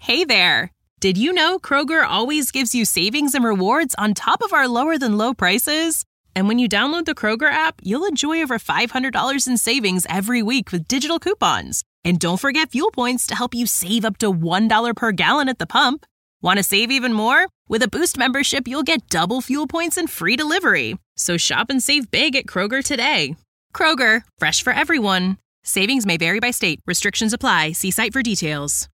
Hey there! Did you know Kroger always gives you savings and rewards on top of our lower-than-low prices? And when you download the Kroger app, you'll enjoy over $500 in savings every week with digital coupons. And don't forget fuel points to help you save up to $1 per gallon at the pump. Want to save even more? With a Boost membership, you'll get double fuel points and free delivery. So shop and save big at Kroger today. Kroger, fresh for everyone. Savings may vary by state. Restrictions apply. See site for details.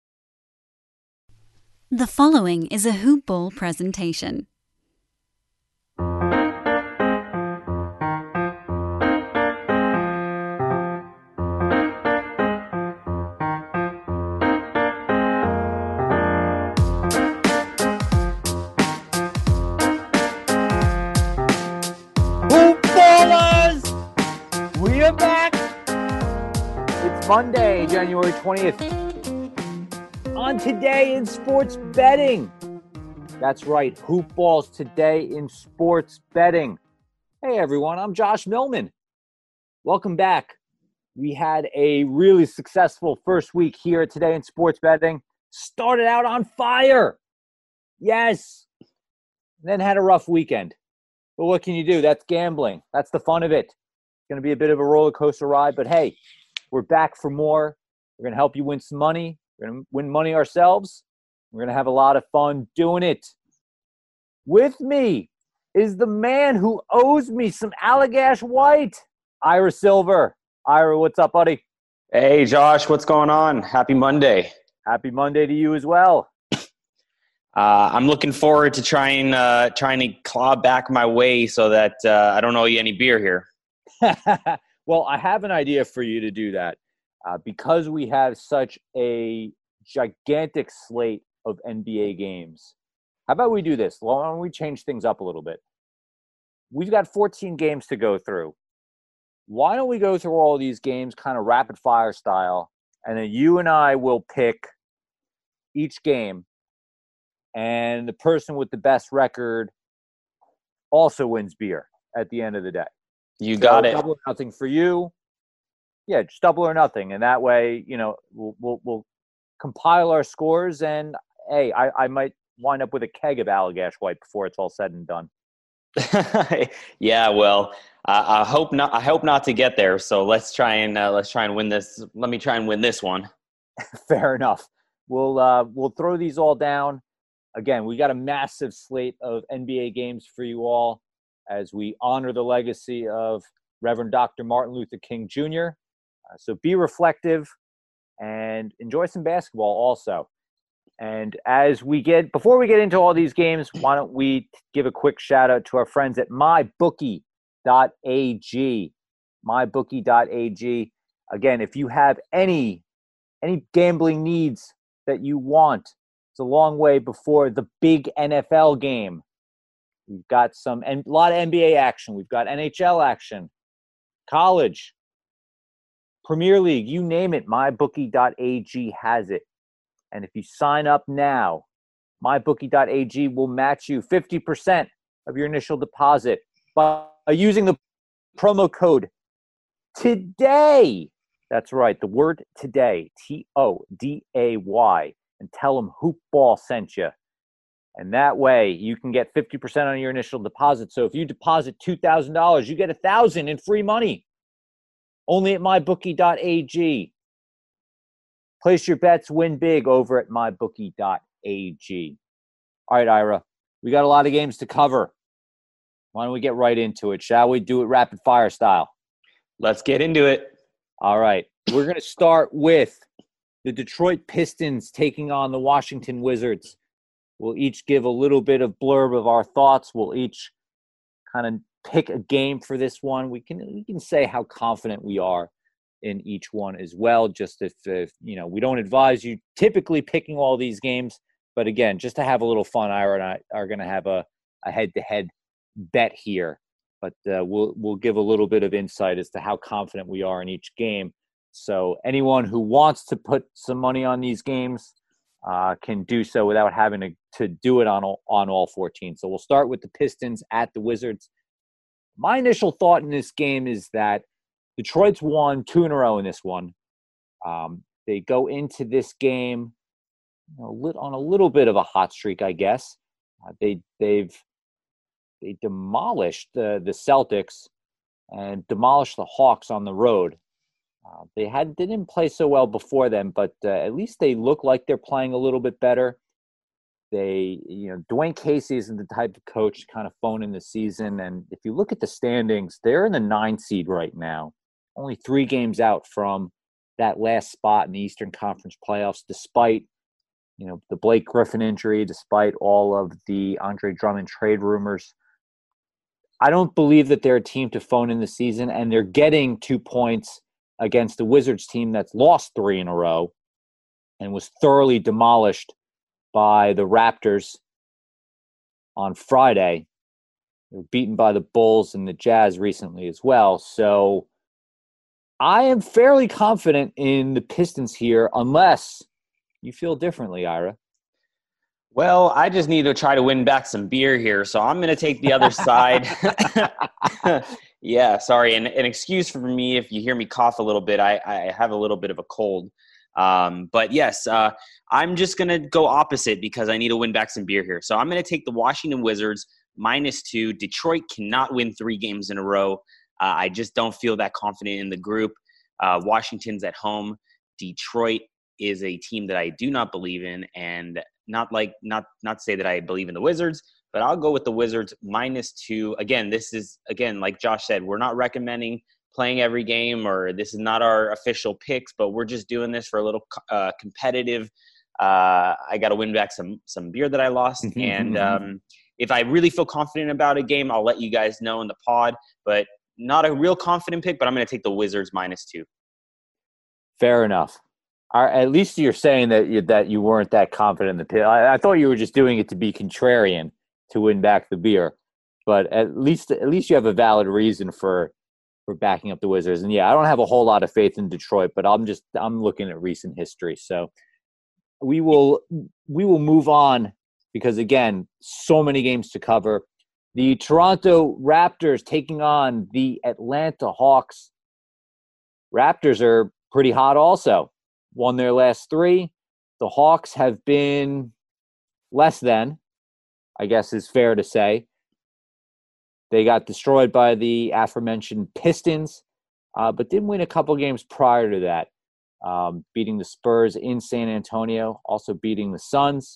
The following is a Hoop Ball presentation. Hoop Ballers! We are back! It's Monday, January 20th. On Today in Sports Betting. That's right, Hoop Balls Today in Sports Betting. Hey everyone, I'm Josh Millman. Welcome back. We had a really successful first week here Today in Sports Betting. Started out on fire. Yes. Then had a rough weekend. But what can you do? That's gambling. That's the fun of it. It's going to be a bit of a roller coaster ride, but hey, we're back for more. We're going to help you win some money. We're going to win money ourselves. We're going to have a lot of fun doing it. With me is the man who owes me some Allagash White, Ira Silver. Ira, what's up, buddy? Hey, Josh, what's going on? Happy Monday. Happy Monday to you as well. I'm looking forward to trying to claw back my way so that I don't owe you any beer here. Well, I have an idea for you to do that. Because we have such a gigantic slate of NBA games, how about we do this? Why don't we change things up a little bit? We've got 14 games to go through. Why don't we go through all these games kind of rapid fire style, and then you and I will pick each game, and the person with the best record also wins beer at the end of the day. You got it. Double or nothing for you. Yeah, just double or nothing, and that way, we'll compile our scores. And hey, I might wind up with a keg of Allagash White before it's all said and done. Yeah, well, I hope not. I hope not to get there. So let's try and win this. Let me try and win this one. Fair enough. We'll throw these all down. Again, we got a massive slate of NBA games for you all as we honor the legacy of Reverend Dr. Martin Luther King Jr. So be reflective and enjoy some basketball also. And before we get into all these games, why don't we give a quick shout out to our friends at mybookie.ag. Mybookie.ag. Again, if you have any gambling needs that you want, it's a long way before the big NFL game. We've got a lot of NBA action. We've got NHL action, college, Premier League, you name it, mybookie.ag has it. And if you sign up now, mybookie.ag will match you 50% of your initial deposit by using the promo code TODAY. That's right, the word today, TODAY, and tell them Hoop Ball sent you. And that way you can get 50% on your initial deposit. So if you deposit $2,000, you get $1,000 in free money. Only at mybookie.ag. Place your bets, win big over at mybookie.ag. All right, Ira, we got a lot of games to cover. Why don't we get right into it? Shall we do it rapid fire style? Let's get into it. All right. We're going to start with the Detroit Pistons taking on the Washington Wizards. We'll each give a little bit of blurb of our thoughts. We'll each kind of pick a game for this one. We can say how confident we are in each one as well. Just if we don't advise you typically picking all these games, but again, just to have a little fun, Ira and I are going to have a head-to-head bet here. But we'll give a little bit of insight as to how confident we are in each game. So anyone who wants to put some money on these games can do so without having to do it on all 14. So we'll start with the Pistons at the Wizards. My initial thought in this game is that Detroit's won 2 in a row in this one. They go into this game on a little bit of a hot streak, I guess. They demolished the Celtics and demolished the Hawks on the road. They didn't play so well before them, but at least they look like they're playing a little bit better. Dwayne Casey isn't the type of coach to kind of phone in the season. And if you look at the standings, they're in the 9 seed right now, only 3 games out from that last spot in the Eastern Conference playoffs, despite the Blake Griffin injury, despite all of the Andre Drummond trade rumors. I don't believe that they're a team to phone in the season, and they're getting 2 points against the Wizards team that's lost 3 in a row and was thoroughly demolished by the Raptors on Friday. They were beaten by the Bulls and the Jazz recently as well. So I am fairly confident in the Pistons here, unless you feel differently, Ira. Well, I just need to try to win back some beer here, so I'm going to take the other side. Yeah, sorry. And an excuse for me if you hear me cough a little bit. I have a little bit of a cold. But yes, I'm just going to go opposite because I need to win back some beer here. So I'm going to take the Washington Wizards -2. Detroit cannot win 3 games in a row. I just don't feel that confident in the group. Washington's at home. Detroit is a team that I do not believe in, and not to say that I believe in the Wizards, but I'll go with the Wizards -2. Again, this is, like Josh said, we're not recommending playing every game, or this is not our official picks, but we're just doing this for a little competitive. I got to win back some beer that I lost. And if I really feel confident about a game, I'll let you guys know in the pod, but not a real confident pick, but I'm going to take the Wizards -2. Fair enough. At least you're saying that you weren't that confident in the pick. I thought you were just doing it to be contrarian to win back the beer, but at least you have a valid reason for backing up the Wizards. And yeah, I don't have a whole lot of faith in Detroit, but I'm looking at recent history. So we will move on because, again, so many games to cover. The Toronto Raptors taking on the Atlanta Hawks. Raptors are pretty hot also. Won their last 3. The Hawks have been less than, I guess is fair to say. They got destroyed by the aforementioned Pistons, but did win a couple games prior to that, beating the Spurs in San Antonio, also beating the Suns.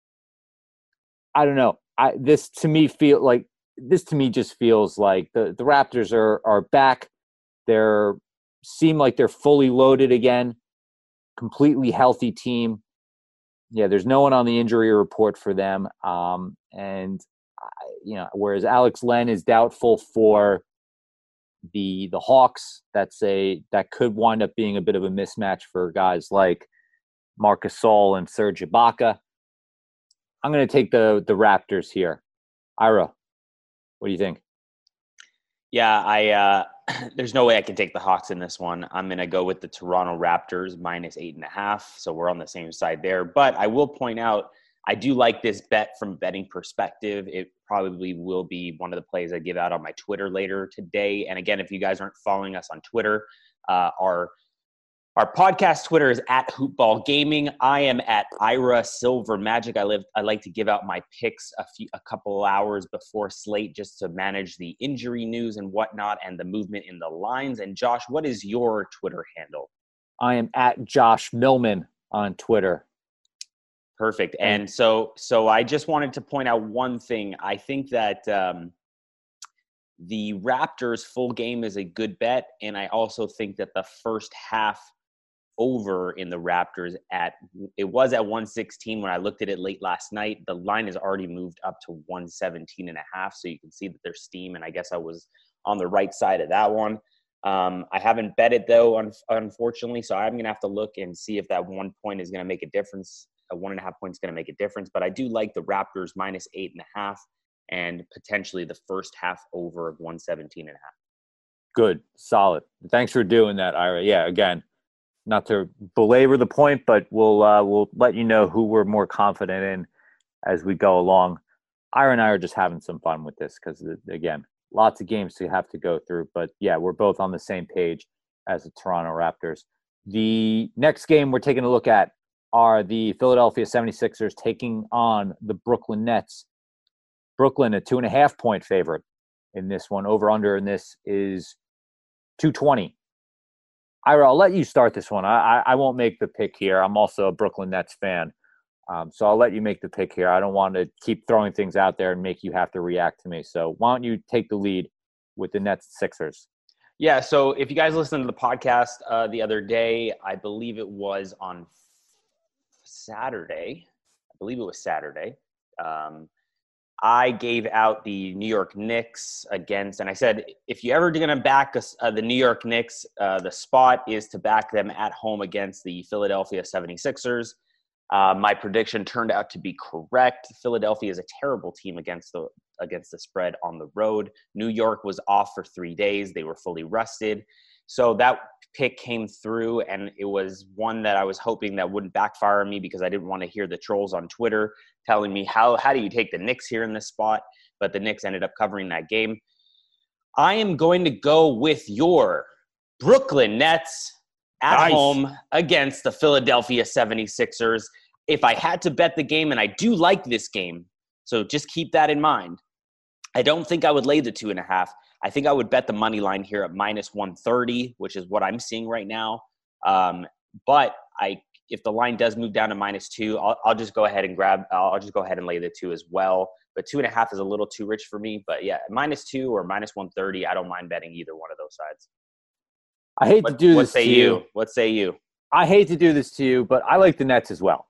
I don't know. This to me just feels like the Raptors are back. Seem like they're fully loaded again. Completely healthy team. Yeah, there's no one on the injury report for them. Whereas Alex Len is doubtful for the Hawks, that could wind up being a bit of a mismatch for guys like Marc Gasol and Serge Ibaka. I'm going to take the Raptors here. Ira, what do you think? Yeah, there's no way I can take the Hawks in this one. I'm going to go with the Toronto Raptors -8.5. So we're on the same side there. But I will point out, I do like this bet from a betting perspective. It probably will be one of the plays I give out on my Twitter later today. And again, if you guys aren't following us on Twitter, our podcast Twitter is @HoopBallGaming. I am @Ira Silver Magic. I like to give out my picks a couple hours before slate just to manage the injury news and whatnot and the movement in the lines. And Josh, what is your Twitter handle? I am @JoshMillman on Twitter. Perfect. And so I just wanted to point out one thing. I think that the Raptors full game is a good bet, and I also think that the first half over in the Raptors it was at 116 when I looked at it late last night. The line has already moved up to 117.5, so you can see that there's steam, and I guess I was on the right side of that one. I haven't bet it though, unfortunately, so I'm going to have to look and see if that 1 point is going to make a difference. 1.5 points is going to make a difference, but I do like the Raptors -8.5 and potentially the first half over of 117.5. Good, solid. Thanks for doing that, Ira. Yeah, again, not to belabor the point, but we'll let you know who we're more confident in as we go along. Ira and I are just having some fun with this because, again, lots of games to have to go through. But yeah, we're both on the same page as the Toronto Raptors. The next game we're taking a look at are the Philadelphia 76ers taking on the Brooklyn Nets. Brooklyn, a 2.5-point favorite in this one. Over under in this is 220. Ira, I'll let you start this one. I won't make the pick here. I'm also a Brooklyn Nets fan. So I'll let you make the pick here. I don't want to keep throwing things out there and make you have to react to me. So why don't you take the lead with the Nets Sixers? Yeah, so if you guys listened to the podcast the other day, I believe it was on Saturday. I gave out the New York Knicks against, and I said, if you're ever going to back the New York Knicks, the spot is to back them at home against the Philadelphia 76ers. My prediction turned out to be correct. Philadelphia is a terrible team against the spread on the road. New York was off for 3 days. They were fully rested. So that pick came through, and it was one that I was hoping that wouldn't backfire on me because I didn't want to hear the trolls on Twitter telling me, how do you take the Knicks here in this spot? But the Knicks ended up covering that game. I am going to go with your Brooklyn Nets at home against the Philadelphia 76ers. If I had to bet the game, and I do like this game, so just keep that in mind, I don't think I would lay the 2.5. I think I would bet the money line here at minus 130, which is what I'm seeing right now. But if the line does move down to minus 2, I'll just go ahead and lay the 2 as well. But 2.5 is a little too rich for me. But yeah, minus 2 or minus 130, I don't mind betting either one of those sides. I hate to do this to you. What say you? I hate to do this to you, but I like the Nets as well.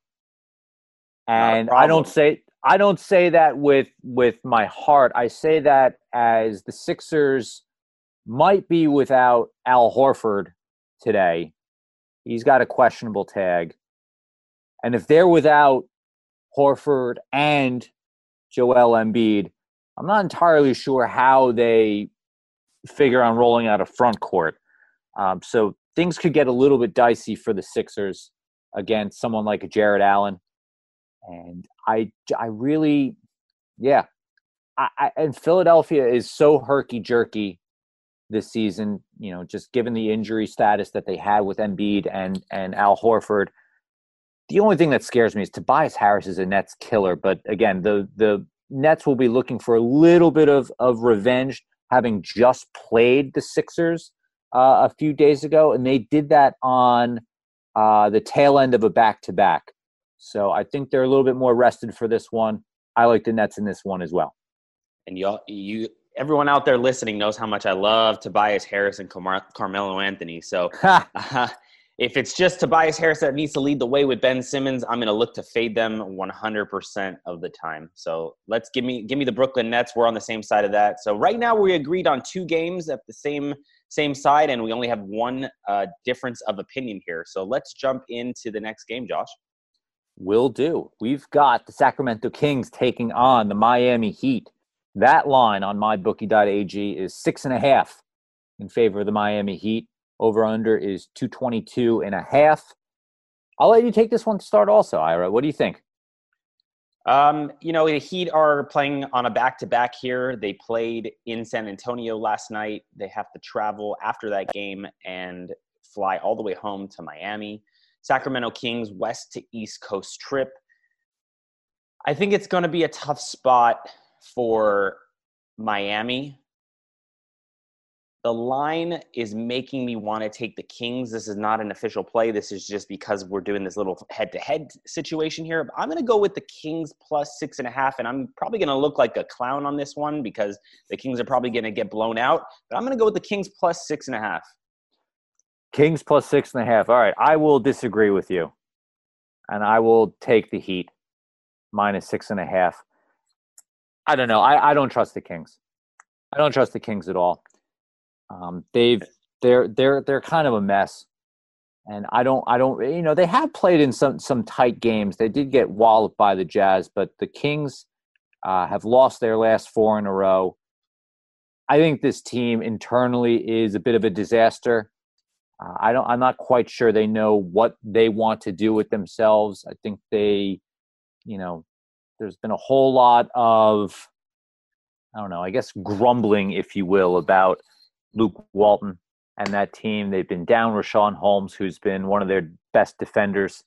And I don't say that with my heart. I say that as the Sixers might be without Al Horford today. He's got a questionable tag. And if they're without Horford and Joel Embiid, I'm not entirely sure how they figure on rolling out a front court. So things could get a little bit dicey for the Sixers against someone like a Jared Allen. And I really, yeah. And Philadelphia is so herky-jerky this season, just given the injury status that they had with Embiid and Al Horford. The only thing that scares me is Tobias Harris is a Nets killer. But again, the Nets will be looking for a little bit of revenge, having just played the Sixers a few days ago. And they did that on the tail end of a back-to-back. So I think they're a little bit more rested for this one. I like the Nets in this one as well. And everyone out there listening knows how much I love Tobias Harris and Carmelo Anthony. So if it's just Tobias Harris that needs to lead the way with Ben Simmons, I'm going to look to fade them 100% of the time. So let's give me the Brooklyn Nets. We're on the same side of that. So right now we agreed on 2 games at the same side, and we only have one difference of opinion here. So let's jump into the next game, Josh. Will do. We've got the Sacramento Kings taking on the Miami Heat. That line on mybookie.ag is 6.5 in favor of the Miami Heat. Over under is 222.5. I'll let you take this one to start also, Ira. What do you think? The Heat are playing on a back-to-back here. They played in San Antonio last night. They have to travel after that game and fly all the way home to Miami. Sacramento Kings West to East Coast trip. I think it's going to be a tough spot for Miami. The line is making me want to take the Kings. This is not an official play. This is just because we're doing this little head-to-head situation here. I'm going to go with the Kings plus 6.5, and I'm probably going to look like a clown on this one because the Kings are probably going to get blown out. But I'm going to go with the Kings plus 6.5. Kings plus 6.5. All right, I will disagree with you, and I will take the Heat minus 6.5. I don't know. I don't trust the Kings. I don't trust the Kings at all. They're kind of a mess, and I don't. They have played in some tight games. They did get walloped by the Jazz, but the Kings have lost their last 4 in a row. I think this team internally is a bit of a disaster. I'm not quite sure they know what they want to do with themselves. I think there's been a whole lot of, I guess grumbling, if you will, about Luke Walton and that team. They've been down Rashawn Holmes, who's been one of their best defenders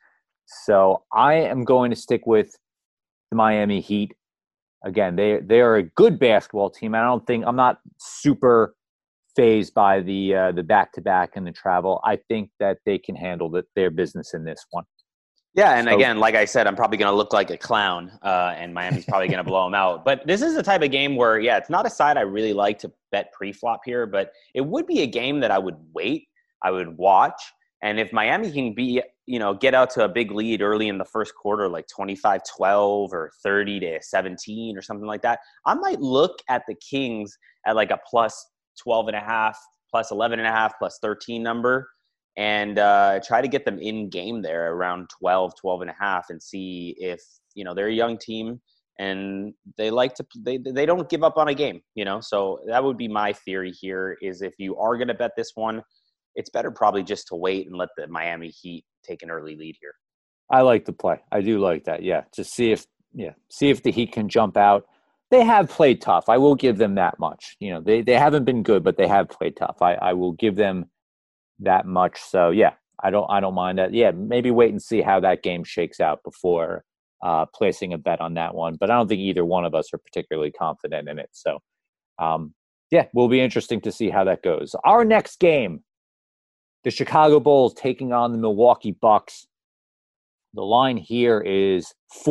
So I am going to stick with the Miami Heat. Again, they are a good basketball team. I'm not super phased by the back-to-back and the travel. I think that they can handle their business in this one. Yeah, and again, like I said, I'm probably going to look like a clown, and Miami's probably going to blow them out. But this is the type of game where, yeah, it's not a side I really like to bet pre-flop here, but it would be a game that I would wait, I would watch, and if Miami can get out to a big lead early in the first quarter, like 25-12 or 30-17 or something like that, I might look at the Kings at like a plus 12.5, plus 11.5, plus 13 number, and try to get them in game there around 12.5 and see if, they're a young team and they don't give up on a game, so that would be my theory here is if you are going to bet this one, it's better probably just to wait and let the Miami Heat take an early lead here. I like the play. I do like that. Yeah. Just see if the Heat can jump out. They have played tough. I will give them that much. They haven't been good, but they have played tough. I will give them that much. So yeah, I don't mind that. Yeah, maybe wait and see how that game shakes out before placing a bet on that one. But I don't think either one of us are particularly confident in it. So yeah, will be interesting to see how that goes. Our next game, the Chicago Bulls taking on the Milwaukee Bucks. The line here is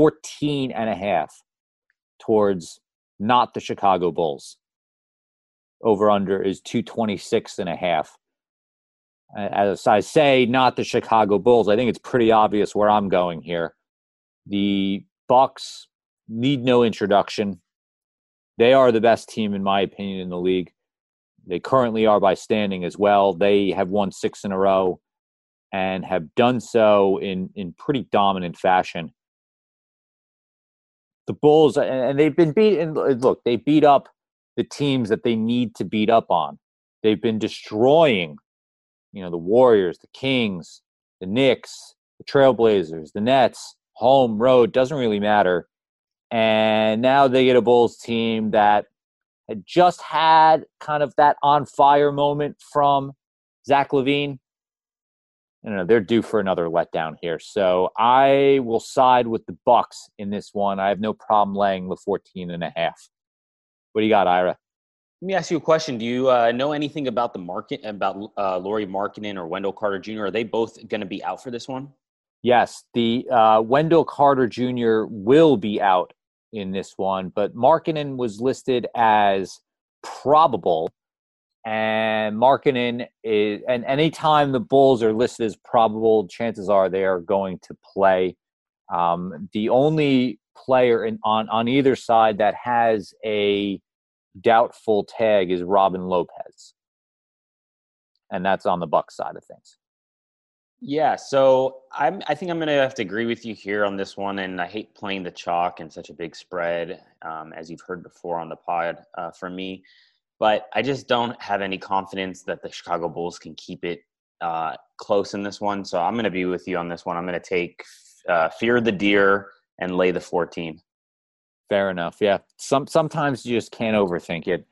14.5 towards not the Chicago Bulls. Over under is 226.5. As I say, not the Chicago Bulls. I think it's pretty obvious where I'm going here. The Bucks need no introduction. They are the best team, in my opinion, in the league. They currently are by standing as well. They have won 6 in a row and have done so in pretty dominant fashion. The Bulls, and they've been beaten. Look, they beat up the teams that they need to beat up on. They've been destroying, the Warriors, the Kings, the Knicks, the Trailblazers, the Nets, home, road, doesn't really matter. And now they get a Bulls team that had just had kind of that on-fire moment from Zach LaVine. They're due for another letdown here. So I will side with the Bucks in this one. I have no problem laying the 14.5. What do you got, Ira? Let me ask you a question. Do you know anything about the market, about Lauri Markkanen or Wendell Carter Jr.? Are they both going to be out for this one? Yes, the Wendell Carter Jr. will be out in this one, but Markkanen was listed as probable, and Markkanen is, and anytime the Bulls are listed as probable, chances are they are going to play. The only player on either side that has a doubtful tag is Robin Lopez, and that's on the Bucks side of things. Yeah, so I think I'm going to have to agree with you here on this one, and I hate playing the chalk in such a big spread, as you've heard before on the pod from me. But I just don't have any confidence that the Chicago Bulls can keep it close in this one. So I'm going to be with you on this one. I'm going to take Fear the Deer and lay the 14. Fair enough. Yeah, sometimes you just can't overthink it.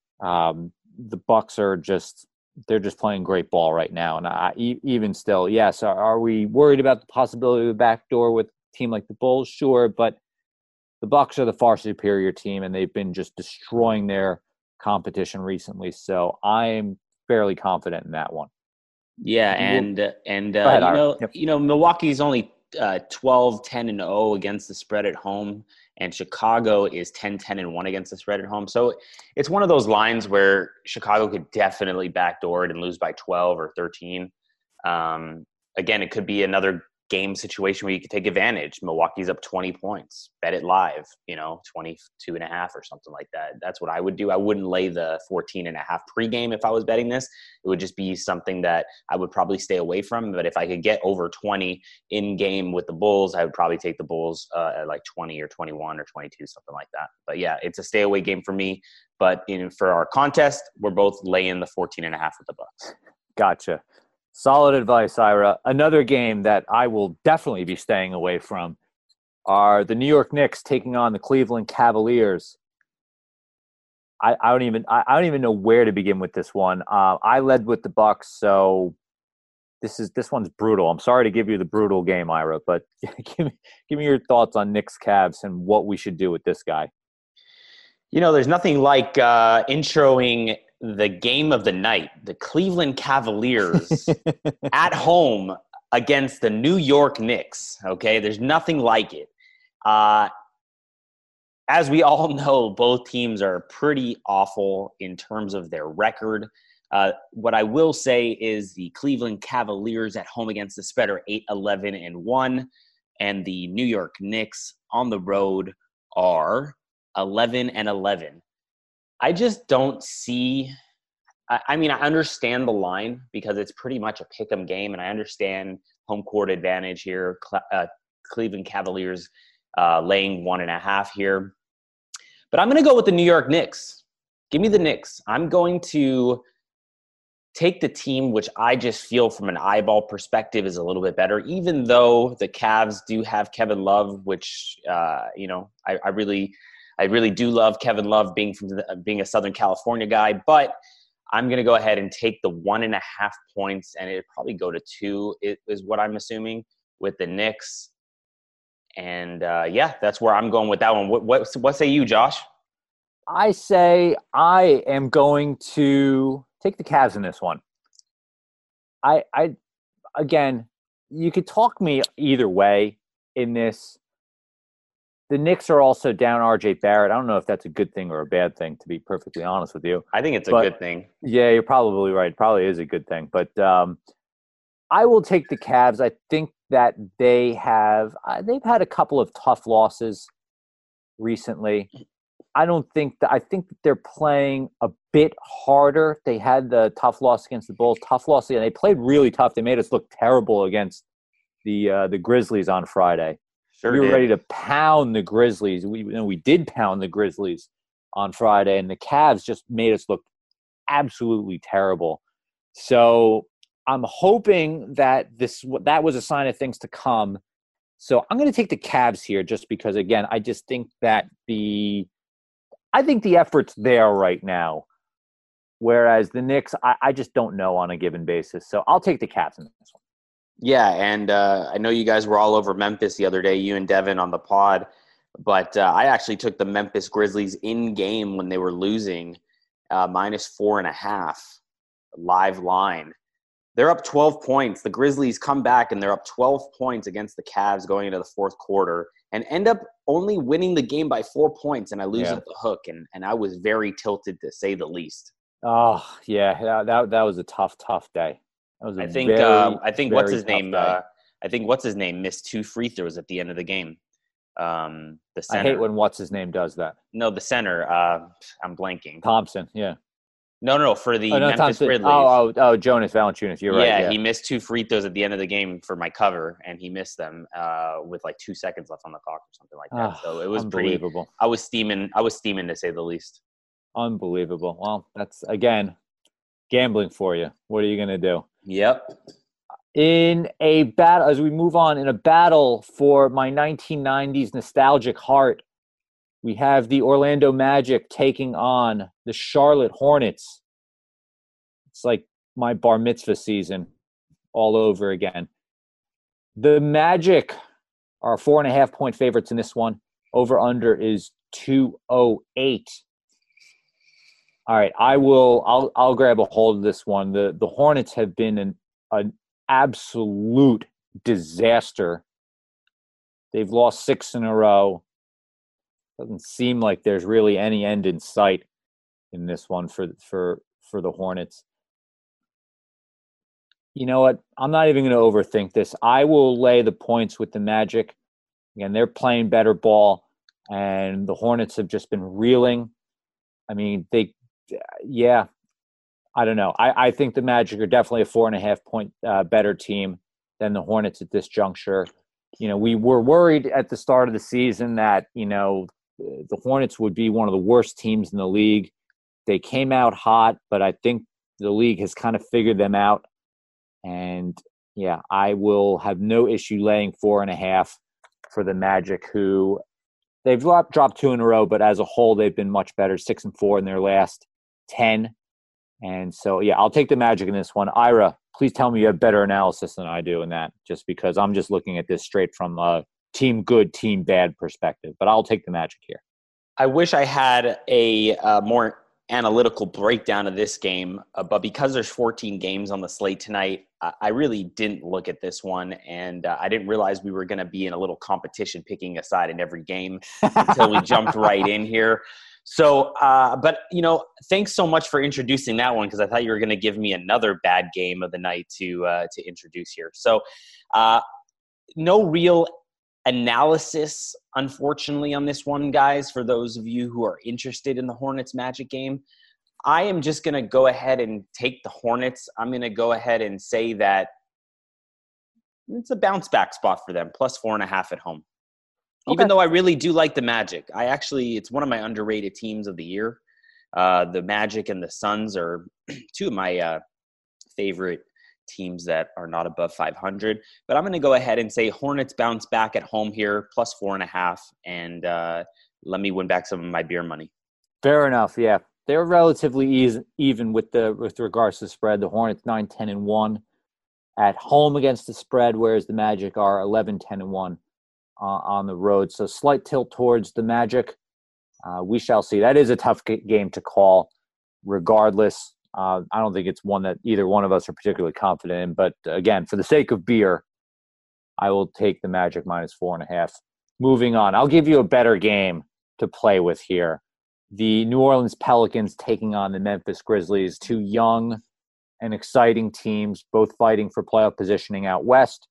The Bucks are they're just playing great ball right now. And even still, yes, are we worried about the possibility of a backdoor with a team like the Bulls? Sure, but the Bucks are the far superior team, and they've been just destroying their competition recently. So I'm fairly confident in that one. Yeah, and ahead, Milwaukee's only 12-10-0 against the spread at home, and Chicago is 10-10-1 against the spread at home. So it's one of those lines where Chicago could definitely backdoor it and lose by 12 or 13. Again, it could be another game situation where you could take advantage. Milwaukee's up 20 points. Bet it live, 22.5 or something like that. That's what I would do. I wouldn't lay the 14.5 pregame if I was betting this. It would just be something that I would probably stay away from. But if I could get over 20 in game with the Bulls, I would probably take the Bulls at like 20 or 21 or 22, something like that. But yeah, it's a stay away game for me. But for our contest, we're both laying the 14.5 with the Bucks. Gotcha. Solid advice, Ira. Another game that I will definitely be staying away from are the New York Knicks taking on the Cleveland Cavaliers. I don't even know where to begin with this one. I led with the Bucks, so this one's brutal. I'm sorry to give you the brutal game, Ira, but give me your thoughts on Knicks Cavs and what we should do with this guy. There's nothing like introing the game of the night, the Cleveland Cavaliers at home against the New York Knicks. Okay, there's nothing like it. As we all know, both teams are pretty awful in terms of their record. What I will say is the Cleveland Cavaliers at home against the spread are 8-11-1, and the New York Knicks on the road are 11-11. I just don't see. I mean, I understand the line because it's pretty much a pick'em game, and I understand home court advantage here. Cleveland Cavaliers laying 1.5 here, but I'm going to go with the New York Knicks. Give me the Knicks. I'm going to take the team which I just feel from an eyeball perspective is a little bit better, even though the Cavs do have Kevin Love, which I really do love Kevin Love being a Southern California guy, but I'm going to go ahead and take the 1.5 points, and it'd probably go to 2 is what I'm assuming with the Knicks. And that's where I'm going with that one. What say you, Josh? I say I am going to take the Cavs in this one. I again, you could talk me either way in this. The Knicks are also down R.J. Barrett. I don't know if that's a good thing or a bad thing, to be perfectly honest with you. I think it's a good thing. Yeah, you're probably right. It probably is a good thing. But I will take the Cavs. I think that they've had a couple of tough losses recently. I think that they're playing a bit harder. They had the tough loss against the Bulls, and they played really tough. They made us look terrible against the Grizzlies on Friday. We were ready to pound the Grizzlies. We did pound the Grizzlies on Friday, and the Cavs just made us look absolutely terrible. So I'm hoping that that was a sign of things to come. So I'm going to take the Cavs here just because, again, I just think that the effort's there right now, whereas the Knicks, I just don't know on a given basis. So I'll take the Cavs in this one. Yeah, and I know you guys were all over Memphis the other day, you and Devin on the pod, but I actually took the Memphis Grizzlies in game when they were losing -4.5 live line. They're up 12 points. The Grizzlies come back and they're up 12 points against the Cavs going into the fourth quarter and end up only winning the game by 4 points, and I lose at the hook, and I was very tilted to say the least. Oh, yeah, that was a tough day. I think what's his name? I think what's his name missed 2 free throws at the end of the game. The center. I hate when what's his name does that. No, the center. I'm blanking. Thompson. Yeah. No. For the Memphis Grizzlies. Oh, Jonas Valanciunas. You're right. Yeah, he missed 2 free throws at the end of the game for my cover, and he missed them with like 2 seconds left on the clock or something like that. So it was unbelievable. I was steaming to say the least. Unbelievable. Well, that's again gambling for you. What are you gonna do? Yep. In a battle, as we move on, in a battle for my 1990s nostalgic heart, we have the Orlando Magic taking on the Charlotte Hornets. It's like my bar mitzvah season all over again. The Magic are 4.5 point favorites in this one. Over under is 208. All right, I'll grab a hold of this one. The Hornets have been an absolute disaster. They've lost 6 in a row. Doesn't seem like there's really any end in sight in this one for the Hornets. You know what? I'm not even going to overthink this. I will lay the points with the Magic. Again, they're playing better ball, and the Hornets have just been reeling. I mean, I don't know. I think the Magic are definitely a 4.5 point better team than the Hornets at this juncture. We were worried at the start of the season that, the Hornets would be one of the worst teams in the league. They came out hot, but I think the league has kind of figured them out. And, yeah, I will have no issue laying 4.5 for the Magic, who they've dropped 2 in a row, but as a whole, they've been much better, 6-4 in their last 10. And so, yeah, I'll take the Magic in this one. Ira, please tell me you have better analysis than I do in that, just because I'm just looking at this straight from a team good, team bad perspective. But I'll take the Magic here. I wish I had a more analytical breakdown of this game, but because there's 14 games on the slate tonight, I really didn't look at this one, and I didn't realize we were going to be in a little competition picking a side in every game until we jumped right in here. So, but, thanks so much for introducing that one, because I thought you were going to give me another bad game of the night to introduce here. So no real analysis, unfortunately, on this one, guys, for those of you who are interested in the Hornets Magic game. I am just going to go ahead and take the Hornets. I'm going to go ahead and say that it's a bounce back spot for them, plus 4.5 at home. Okay. Even though I really do like the Magic. It's one of my underrated teams of the year. The Magic and the Suns are two of my favorite teams that are not above 500. But I'm going to go ahead and say Hornets bounce back at home here, plus 4.5, and let me win back some of my beer money. Fair enough, yeah. They're relatively even with regards to the spread. The Hornets 9-10-1 at home against the spread, whereas the Magic are 11-10-1 on the road. So slight tilt towards the Magic. We shall see. That is a tough game to call regardless. I don't think it's one that either one of us are particularly confident in. But again, for the sake of beer, I will take the Magic minus 4.5. Moving on. I'll give you a better game to play with here. The New Orleans Pelicans taking on the Memphis Grizzlies, two young and exciting teams, both fighting for playoff positioning out west.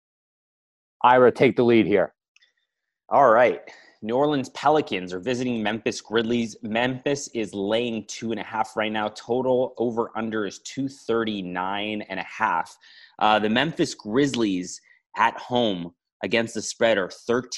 Ira, take the lead here. All right. New Orleans Pelicans are visiting Memphis Grizzlies. Memphis is laying 2.5 right now. Total over under is 239.5. The Memphis Grizzlies at home against the spread are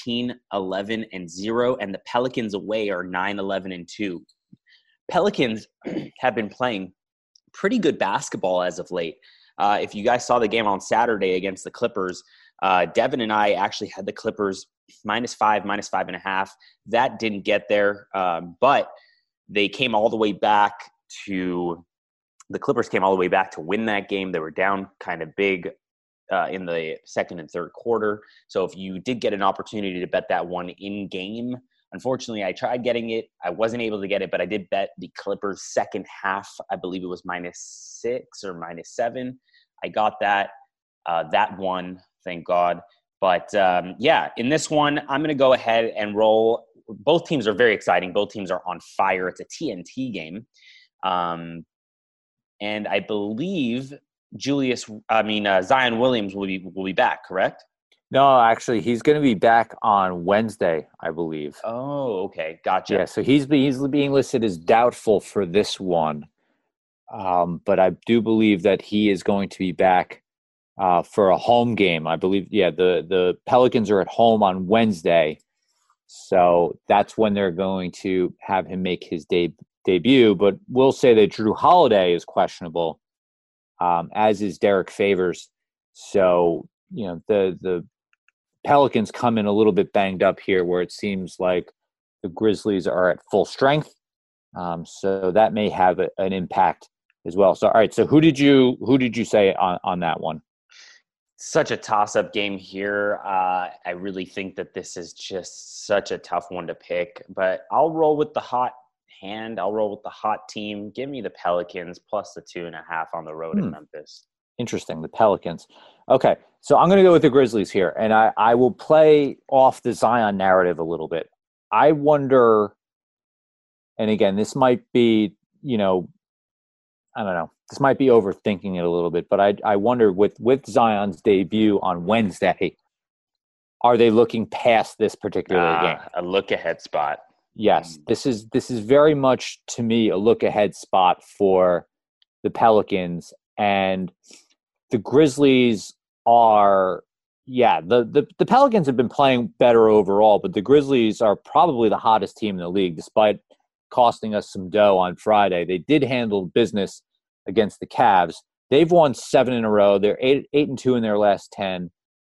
13-11-0, and the Pelicans away are 9-11-2. Pelicans have been playing pretty good basketball as of late. If you guys saw the game on Saturday against the Clippers, Devin and I actually had the Clippers -5, -5.5. That didn't get there, but they came all the way back to – the Clippers came all the way back to win that game. They were down kind of big in the second and third quarter. So if you did get an opportunity to bet that one in-game, unfortunately, I tried getting it. I wasn't able to get it, but I did bet the Clippers second half. I believe it was -6 or -7. I got that. That one, thank God. But, in this one, I'm going to go ahead and roll. Both teams are very exciting. Both teams are on fire. It's a TNT game. And I believe Zion Williams will be back, correct? No, actually, he's going to be back on Wednesday, I believe. Oh, okay. Gotcha. Yeah, so he's being listed as doubtful for this one. But I do believe that he is going to be back for a home game. I believe, the Pelicans are at home on Wednesday. So that's when they're going to have him make his debut. But we'll say that Drew Holiday is questionable, as is Derek Favors. So, the Pelicans come in a little bit banged up here, where it seems like the Grizzlies are at full strength. So that may have an impact as well. So, all right. So who did you say on that one? Such a toss-up game here. I really think that this is just such a tough one to pick. But I'll roll with the hot hand. I'll roll with the hot team. Give me the Pelicans plus the 2.5 on the road in Memphis. Interesting, the Pelicans. Okay, so I'm going to go with the Grizzlies here, and I will play off the Zion narrative a little bit. I wonder, and again, this might be, I don't know, this might be overthinking it a little bit, but I wonder with Zion's debut on Wednesday, are they looking past this particular game? A look-ahead spot. Yes, this is very much, to me, a look-ahead spot for the Pelicans. And the Grizzlies are, the Pelicans have been playing better overall, but the Grizzlies are probably the hottest team in the league, despite costing us some dough on Friday. They did handle business against the Cavs. They've won 7 in a row. They're 8-2 in their last 10.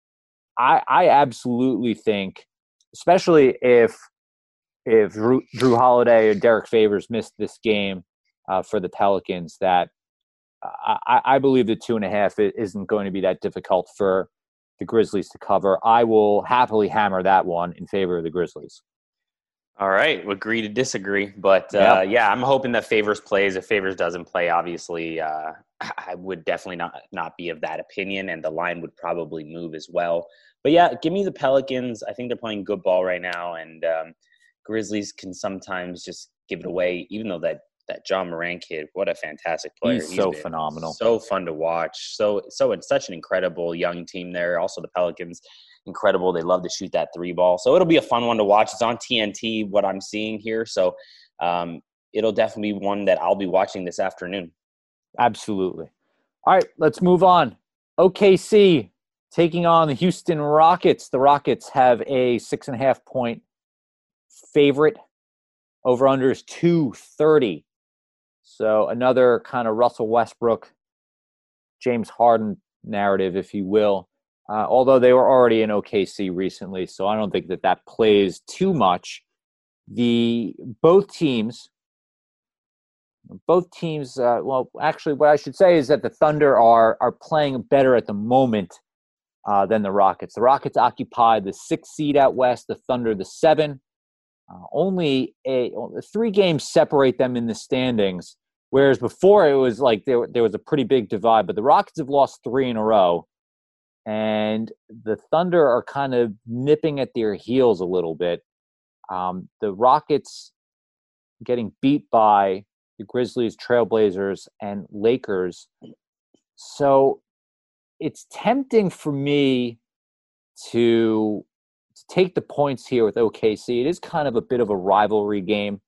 I absolutely think, especially if Drew Holiday or Derek Favors missed this game, for the Pelicans that I believe the 2.5 isn't going to be that difficult for the Grizzlies to cover. I will happily hammer that one in favor of the Grizzlies. All right, we'll agree to disagree, but yeah, I'm hoping that Favors plays. If Favors doesn't play, obviously, I would definitely not be of that opinion, and the line would probably move as well. But yeah, give me the Pelicans. I think they're playing good ball right now, and Grizzlies can sometimes just give it away, even though that John Moran kid, what a fantastic player. He's so phenomenal. So fun to watch. So it's such an incredible young team there. Also the Pelicans, incredible. They love to shoot that 3 ball. So it'll be a fun one to watch. It's on TNT, what I'm seeing here. So it'll definitely be one that I'll be watching this afternoon. Absolutely. All right, let's move on. OKC taking on the Houston Rockets. The Rockets have a 6.5 point favorite. Over-under is 230. So another kind of Russell Westbrook, James Harden narrative, if you will. Although they were already in OKC recently, so I don't think that plays too much. Both teams. Well, actually, what I should say is that the Thunder are playing better at the moment than the Rockets. The Rockets occupy the 6th seed out west. The Thunder the 7. Only 3 games separate them in the standings, whereas before it was like there was a pretty big divide. But the Rockets have lost 3 in a row, and the Thunder are kind of nipping at their heels a little bit. The Rockets getting beat by the Grizzlies, Trailblazers, and Lakers. So it's tempting for me to take the points here with OKC. It is kind of a bit of a rivalry game.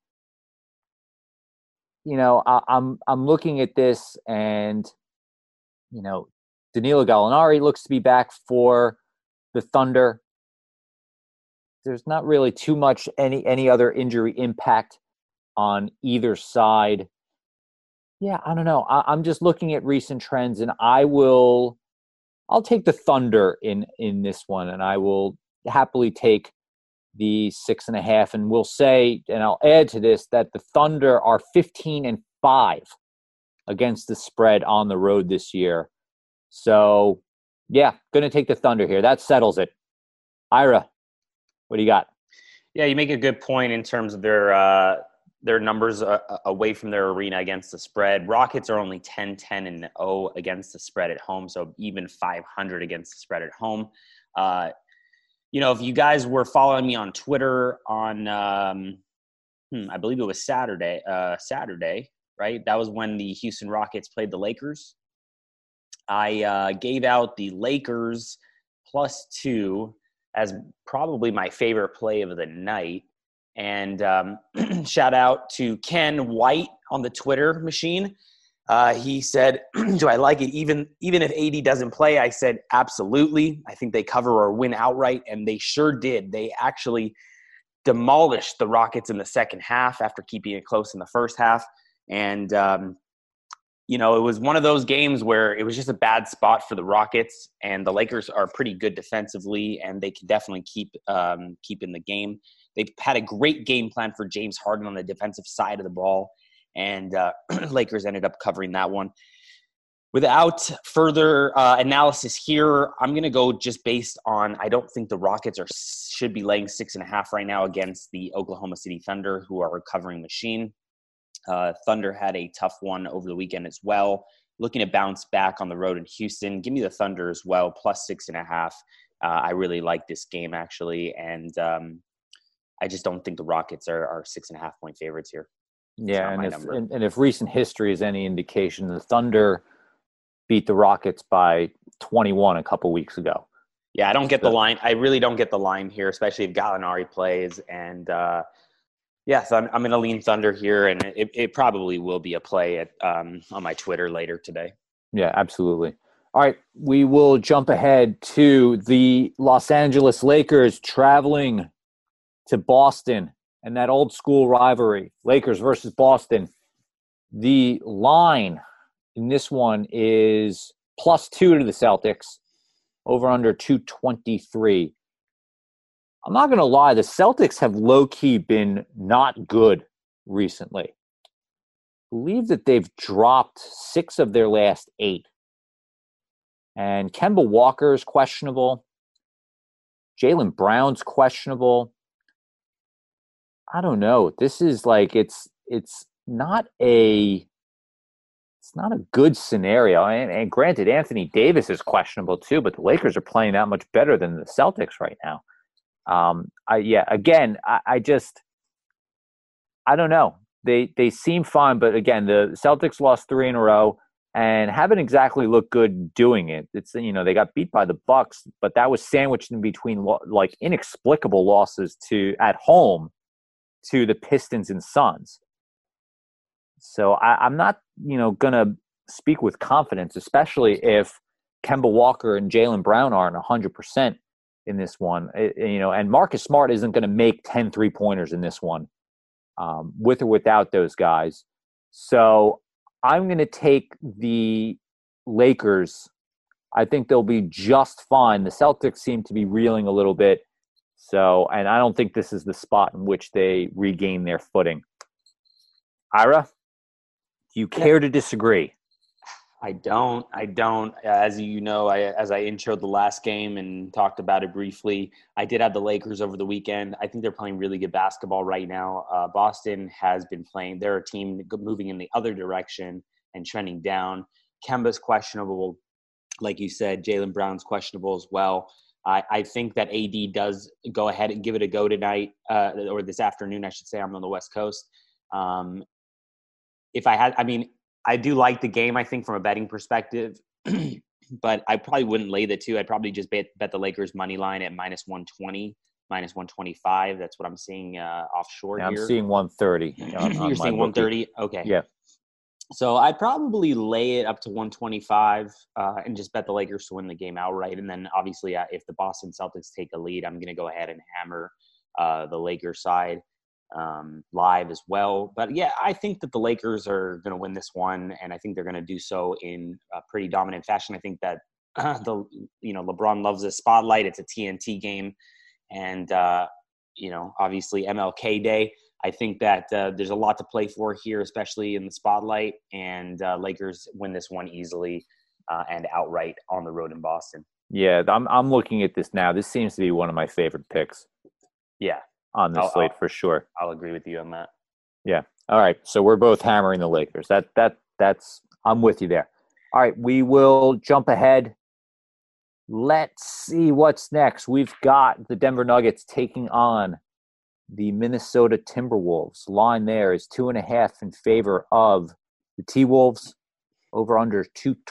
You know, I'm looking at this, and you know, Danilo Gallinari looks to be back for the Thunder. There's not really too much any other injury impact on either side. Yeah, I don't know. I'm just looking at recent trends, and I'll take the Thunder in this one, and I will happily take the 6.5. And we'll say, and I'll add to this, that the Thunder are 15-5 against the spread on the road this year. So, yeah, going to take the Thunder here. That settles it. Ira, what do you got? Yeah, you make a good point in terms of their numbers away from their arena against the spread. Rockets are only 10-10-0 against the spread at home, so even 500 against the spread at home. You know, if you guys were following me on Twitter on, I believe it was Saturday, right? That was when the Houston Rockets played the Lakers. I gave out the Lakers +2 as probably my favorite play of the night. And shout out to Ken White on the Twitter machine. He said, do I like it even if AD doesn't play? I said, absolutely. I think they cover or win outright, and they sure did. They actually demolished the Rockets in the second half after keeping it close in the first half. And, you know, it was one of those games where it was just a bad spot for the Rockets, and the Lakers are pretty good defensively, and they can definitely keep in the game. They've had a great game plan for James Harden on the defensive side of the ball, and Lakers ended up covering that one. Without further analysis here, I'm going to go just based on I don't think the Rockets should be laying 6.5 right now against the Oklahoma City Thunder, who are a recovering machine. Thunder had a tough one over the weekend as well. Looking to bounce back on the road in Houston. Give me the Thunder as well, +6.5. I really like this game, actually, and I just don't think the Rockets are 6.5 point favorites here. Yeah, and if recent history is any indication, the Thunder beat the Rockets by 21 a couple weeks ago. Yeah, I don't get the line. I really don't get the line here, especially if Gallinari plays. And so I'm going to lean Thunder here, and it probably will be a play on my Twitter later today. Yeah, absolutely. All right, we will jump ahead to the Los Angeles Lakers traveling to Boston and that old school rivalry, Lakers versus Boston. The line in this one is +2 to the Celtics, over under 223. I'm not going to lie, the Celtics have low-key been not good recently. believe that they've dropped 6 of their last 8. And Kemba Walker is questionable. Jaylen Brown's questionable. I don't know. This is like it's not a good scenario. And granted, Anthony Davis is questionable too, but the Lakers are playing that much better than the Celtics right now. I don't know. They seem fine, but again, the Celtics lost 3 in a row and haven't exactly looked good doing it. It's, they got beat by the Bucks, but that was sandwiched in between like inexplicable losses at home to the Pistons and Suns. So I'm not, going to speak with confidence, especially if Kemba Walker and Jaylen Brown aren't 100% in this one. And Marcus Smart isn't going to make 10 3-pointers in this one, with or without those guys. So I'm going to take the Lakers. I think they'll be just fine. The Celtics seem to be reeling a little bit. So, and I don't think this is the spot in which they regain their footing. Ira, do you care to disagree? I don't. As you know, as I introed the last game and talked about it briefly, I did have the Lakers over the weekend. I think they're playing really good basketball right now. Boston has been playing. They're a team moving in the other direction and trending down. Kemba's questionable. Like you said, Jaylen Brown's questionable as well. I think that AD does go ahead and give it a go tonight, or this afternoon, I should say. I'm on the West Coast. I do like the game, I think, from a betting perspective, but I probably wouldn't lay the 2. I'd probably just bet the Lakers money line at minus 120, minus 125. That's what I'm seeing offshore here. I'm seeing 130. You're seeing 130? Okay. Yeah. So I'd probably lay it up to 125 and just bet the Lakers to win the game outright. And then obviously if the Boston Celtics take a lead, I'm going to go ahead and hammer the Lakers side live as well. But yeah, I think that the Lakers are going to win this one, and I think they're going to do so in a pretty dominant fashion. I think that LeBron loves the spotlight. It's a TNT game, and obviously MLK Day. I think that there's a lot to play for here, especially in the spotlight, and Lakers win this one easily and outright on the road in Boston. Yeah, I'm looking at this now. This seems to be one of my favorite picks. Yeah. On this slate for sure. I'll agree with you on that. Yeah. All right. So we're both hammering the Lakers. That's I'm with you there. All right. We will jump ahead. Let's see what's next. We've got the Denver Nuggets taking on the Minnesota Timberwolves. Line there is 2.5 in favor of the T-Wolves. Over under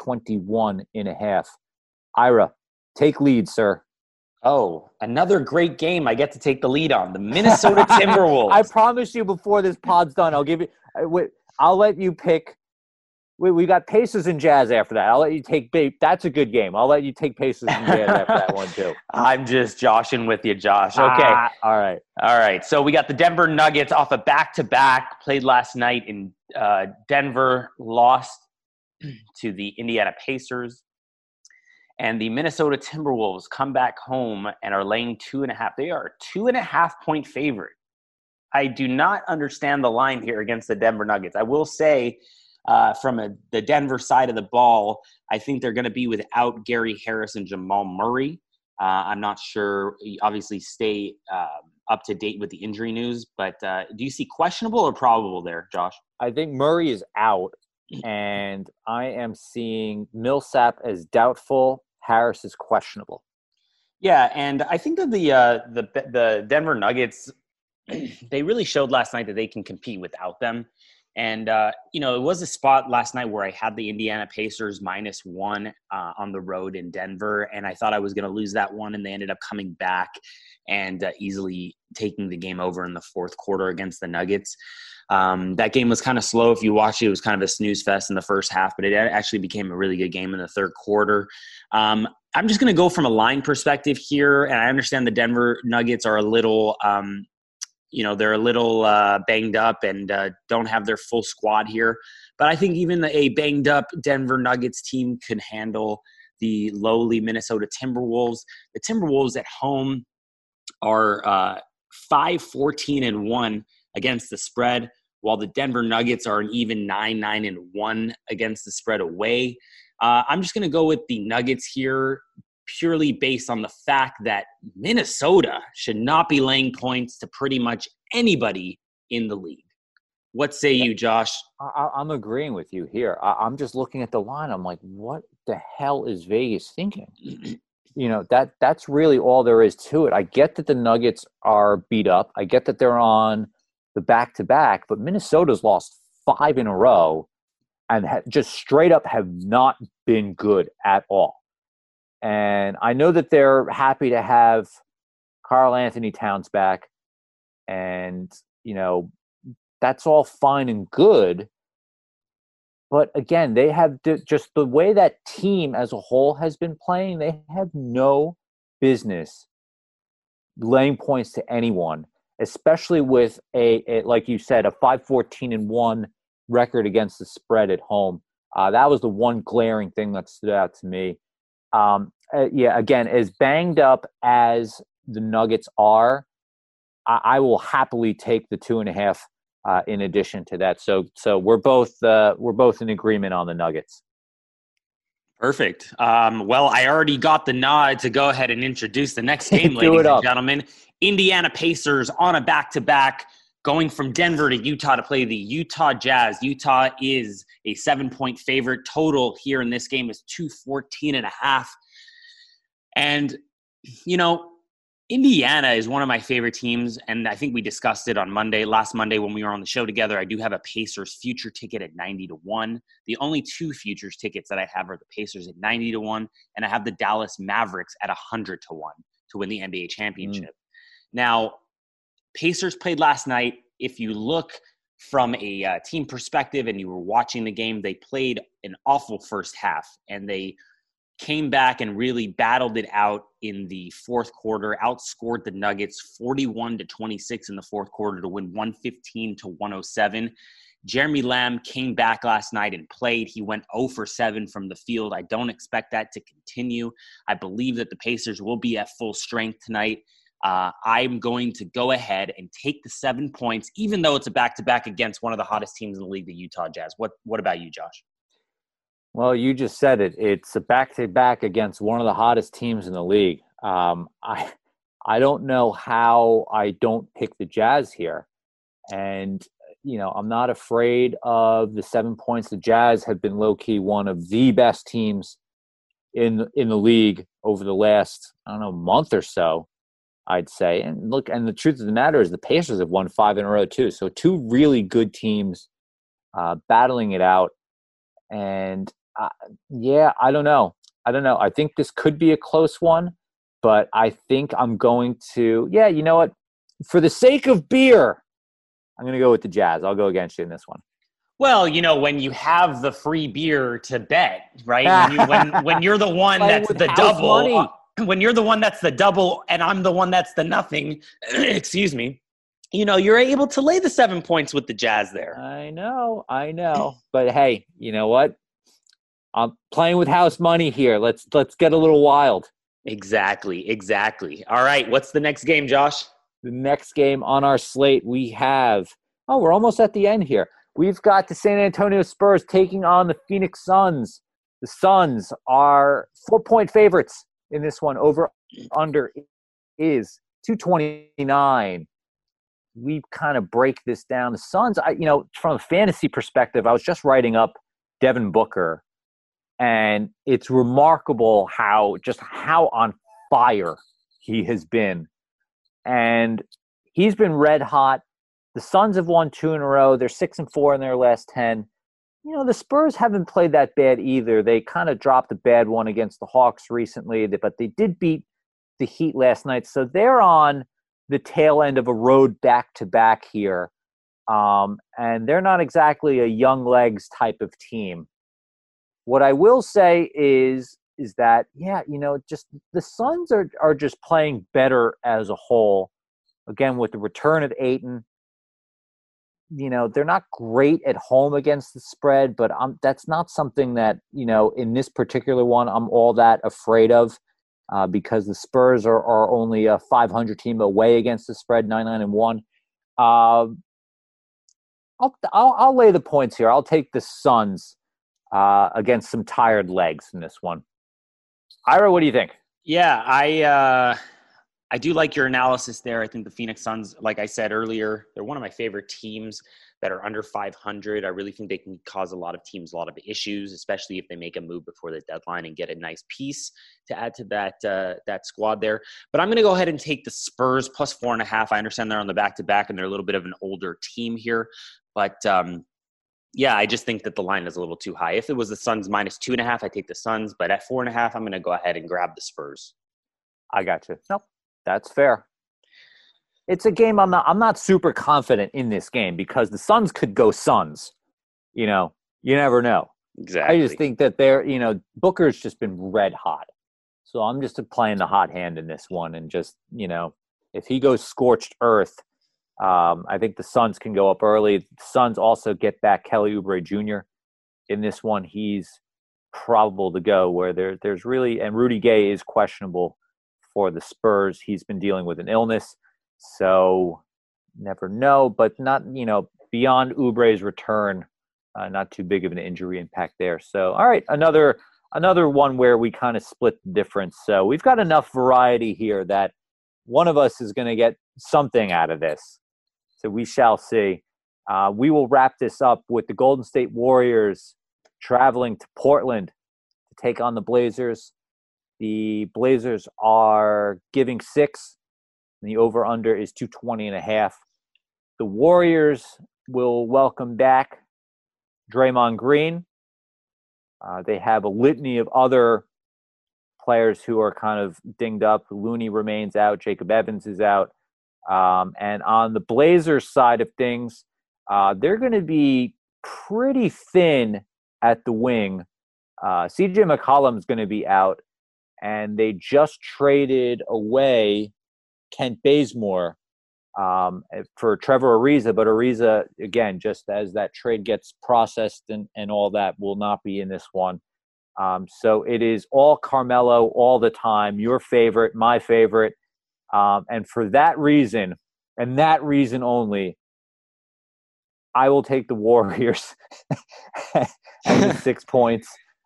221.5. Ira, take lead, sir. Oh, another great game I get to take the lead on. The Minnesota Timberwolves. I promise you before this pod's done, I'll let you pick. We got Pacers and Jazz after that. I'll let you take – that's a good game. I'll let you take Pacers and Jazz after that one too. I'm just joshing with you, Josh. Okay. All right. So we got the Denver Nuggets off a back-to-back. Played last night in Denver. Lost to the Indiana Pacers. And the Minnesota Timberwolves come back home and are laying 2.5. They are a 2.5-point favorite. I do not understand the line here against the Denver Nuggets. I will say from the Denver side of the ball, I think they're going to be without Gary Harris and Jamal Murray. I'm not sure. Obviously, stay up to date with the injury news. But do you see questionable or probable there, Josh? I think Murray is out, and I am seeing Millsap as doubtful. Harris is questionable. Yeah, and I think that the Denver Nuggets, they really showed last night that they can compete without them. And, it was a spot last night where I had the Indiana Pacers -1 on the road in Denver, and I thought I was going to lose that one, and they ended up coming back and easily taking the game over in the fourth quarter against the Nuggets. That game was kind of slow. If you watch it, it was kind of a snooze fest in the first half, but it actually became a really good game in the third quarter. I'm just going to go from a line perspective here, and I understand the Denver Nuggets are a little they're a little banged up and don't have their full squad here. But I think even a banged-up Denver Nuggets team can handle the lowly Minnesota Timberwolves. The Timberwolves at home are 5-14-1 against the spread. while the Denver Nuggets are an even 9-1 against the spread away. I'm just going to go with the Nuggets here, purely based on the fact that Minnesota should not be laying points to pretty much anybody in the league. What say you, Josh? I'm agreeing with you here. I'm just looking at the line. I'm like, what the hell is Vegas thinking? That's really all there is to it. I get that the Nuggets are beat up. I get that they're on the back-to-back, but Minnesota's lost 5 in a row and just straight up have not been good at all. And I know that they're happy to have Karl-Anthony Towns back, and, that's all fine and good. But again, they have just the way that team as a whole has been playing, they have no business laying points to anyone, especially with a like you said, a 5-14-1 record against the spread at home. That was the one glaring thing that stood out to me. Again, as banged up as the Nuggets are, I will happily take the 2.5 in addition to that. So we're both in agreement on the Nuggets. Perfect. Well, I already got the nod to go ahead and introduce the next game, ladies and gentlemen. Indiana Pacers on a back-to-back, going from Denver to Utah to play the Utah Jazz. Utah is a 7-point favorite. Total here in this game is 214.5. And, Indiana is one of my favorite teams, and I think we discussed it on last Monday when we were on the show together. I do have a Pacers future ticket at 90-1. The only 2 futures tickets that I have are the Pacers at 90-1, and I have the Dallas Mavericks at 100-1 to win the NBA championship. Now, Pacers played last night. If you look from a team perspective and you were watching the game, they played an awful first half, and they came back and really battled it out in the fourth quarter, outscored the Nuggets 41-26 in the fourth quarter to win 115-107. Jeremy Lamb came back last night and played. He went 0 for 7 from the field. I don't expect that to continue. I believe that the Pacers will be at full strength tonight. I'm going to go ahead and take the 7 points, even though it's a back-to-back against one of the hottest teams in the league, the Utah Jazz. What about you, Josh? Well, you just said it. It's a back-to-back against one of the hottest teams in the league. I don't know how I don't pick the Jazz here. And, I'm not afraid of the 7 points. The Jazz have been low-key one of the best teams in the league over the last, month or so, I'd say. And look, and the truth of the matter is the Pacers have won 5 in a row too. So 2 really good teams battling it out. And I don't know. I think this could be a close one, but I think I'm going to, you know what? For the sake of beer, I'm going to go with the Jazz. I'll go against you in this one. Well, when you have the free beer to bet, right? When you're the one that's the double, money. When you're the one that's the double and I'm the one that's the nothing, excuse me, you're able to lay the 7 points with the Jazz there. I know. But hey, you know what? I'm playing with house money here. Let's get a little wild. Exactly. All right, what's the next game, Josh? The next game on our slate we have – we're almost at the end here. We've got the San Antonio Spurs taking on the Phoenix Suns. The Suns are 4-point favorites in this one. Over-under is 229. We kind of break this down. The Suns, from a fantasy perspective, I was just writing up Devin Booker, and it's remarkable how on fire he has been. And he's been red hot. The Suns have won 2 in a row. They're 6-4 in their last 10. The Spurs haven't played that bad either. They kind of dropped a bad one against the Hawks recently, but they did beat the Heat last night. So they're on the tail end of a road back-to-back here. And they're not exactly a young legs type of team. What I will say is that, just the Suns are just playing better as a whole. Again, with the return of Ayton, they're not great at home against the spread, but that's not something that, in this particular one, I'm all that afraid of because the Spurs are only a 500 team away against the spread, 9-1. I'll lay the points here. I'll take the Suns against some tired legs in this one. Ira, what do you think? Yeah, I do like your analysis there. I think the Phoenix Suns, like I said earlier, they're one of my favorite teams that are under 500. I really think they can cause a lot of teams a lot of issues, especially if they make a move before the deadline and get a nice piece to add to that squad there. But I'm going to go ahead and take the Spurs plus 4.5. I understand they're on the back-to-back and they're a little bit of an older team here. But, yeah, I just think that the line is a little too high. If it was the Suns minus 2.5, I take the Suns. But at 4.5, I'm going to go ahead and grab the Spurs. I got you. Nope, that's fair. It's a game I'm not super confident in this game because the Suns could go Suns. You know, you never know. Exactly. I just think that Booker's just been red hot. So I'm just playing the hot hand in this one. And just, if he goes scorched earth, I think the Suns can go up early. The Suns also get back Kelly Oubre Jr. in this one. He's probable to go where there's really – and Rudy Gay is questionable for the Spurs. He's been dealing with an illness. So never know, but not, beyond Oubre's return, not too big of an injury impact there. So, all right, another one where we kind of split the difference. So we've got enough variety here that one of us is going to get something out of this. So we shall see. We will wrap this up with the Golden State Warriors traveling to Portland to take on the Blazers. The Blazers are giving 6. And the over-under is 220.5. The Warriors will welcome back Draymond Green. They have a litany of other players who are kind of dinged up. Looney remains out. Jacob Evans is out. And on the Blazers side of things, they're going to be pretty thin at the wing. CJ McCollum's going to be out. And they just traded away Kent Bazemore for Trevor Ariza, but Ariza, again, just as that trade gets processed and all that, will not be in this one. So it is all Carmelo all the time, your favorite, my favorite. And for that reason, and that reason only, I will take the Warriors and the 6 points.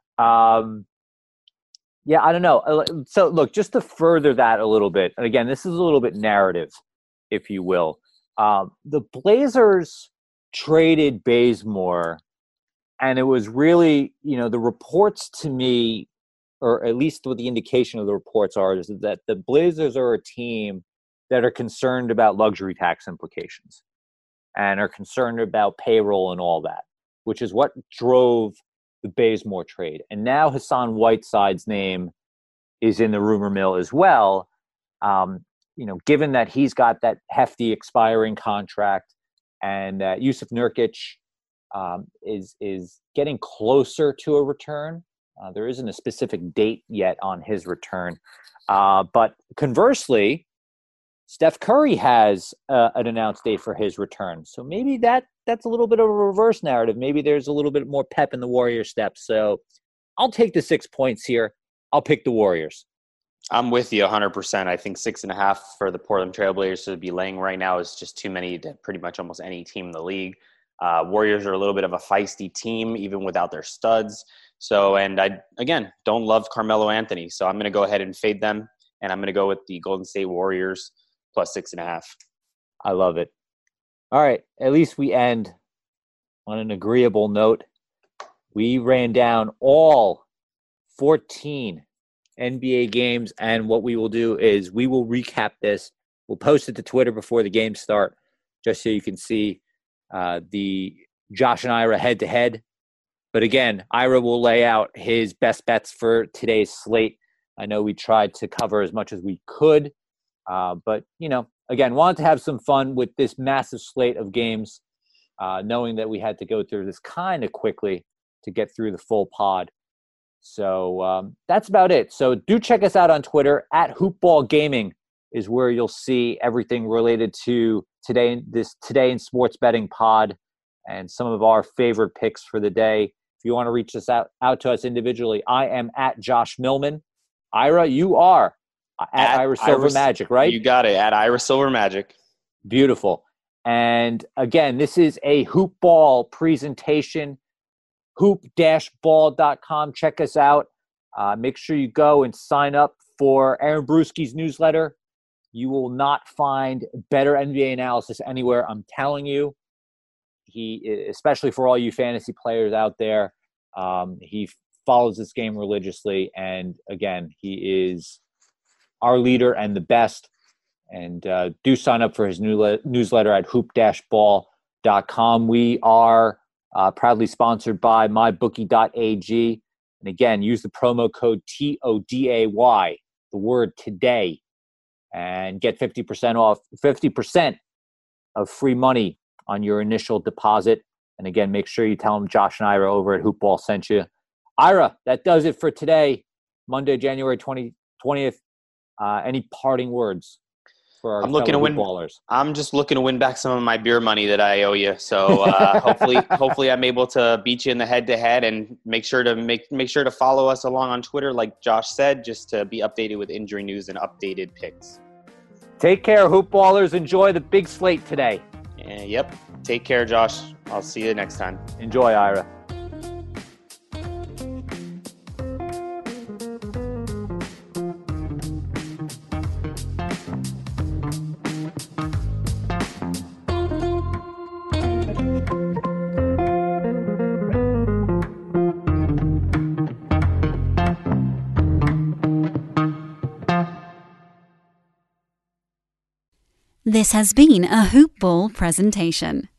Yeah, I don't know. So, look, just to further that a little bit, and again, this is a little bit narrative, if you will. The Blazers traded Bazemore, and it was really, the reports to me, or at least what the indication of the reports are, is that the Blazers are a team that are concerned about luxury tax implications and are concerned about payroll and all that, which is what drove the Bazemore trade. And now Hassan Whiteside's name is in the rumor mill as well. Given that he's got that hefty expiring contract and that Yusuf Nurkic is getting closer to a return. There isn't a specific date yet on his return. But conversely, Steph Curry has an announced date for his return. So maybe that's a little bit of a reverse narrative. Maybe there's a little bit more pep in the Warriors step. So I'll take the 6 points here. I'll pick the Warriors. I'm with you 100%. I think 6.5 for the Portland Trailblazers to be laying right now is just too many to pretty much almost any team in the league. Warriors are a little bit of a feisty team, even without their studs. So, and I, again, don't love Carmelo Anthony. So I'm going to go ahead and fade them. And I'm going to go with the Golden State Warriors plus 6.5. I love it. All right. At least we end on an agreeable note. We ran down all 14 NBA games, and what we will do is we will recap this. We'll post it to Twitter before the games start, just so you can see the Josh and Ira head-to-head. But again, Ira will lay out his best bets for today's slate. I know we tried to cover as much as we could, but, again, wanted to have some fun with this massive slate of games, knowing that we had to go through this kind of quickly to get through the full pod. So that's about it. So do check us out on Twitter. At Hoopball Gaming is where you'll see everything related to Today in Sports Betting pod and some of our favorite picks for the day. If you want to reach us out to us individually, I am at Josh Millman. Ira, you are at Ira Silver Magic, right? You got it, at Ira Silver Magic. Beautiful. And again, this is a Hoop Ball presentation, hoop-ball.com. Check us out. Make sure you go and sign up for Aaron Bruski's newsletter. You will not find better NBA analysis anywhere, I'm telling you. He, especially for all you fantasy players out there, he follows this game religiously. And again, he is our leader and the best. And do sign up for his newsletter at hoop-ball.com. We are proudly sponsored by mybookie.ag. And again, use the promo code TODAY, the word today, and get 50% of free money on your initial deposit. And again, make sure you tell them Josh and Ira over at Hoop Ball sent you. Ira, that does it for today, Monday, January 20th. Any parting words for our ballers? I'm just looking to win back some of my beer money that I owe you. So hopefully I'm able to beat you in the head-to-head, and make sure to follow us along on Twitter, like Josh said, just to be updated with injury news and updated picks. Take care, Hoop Ballers. Enjoy the big slate today. Yep. Take care, Josh. I'll see you next time. Enjoy, Ira. This has been a Hoop Ball presentation.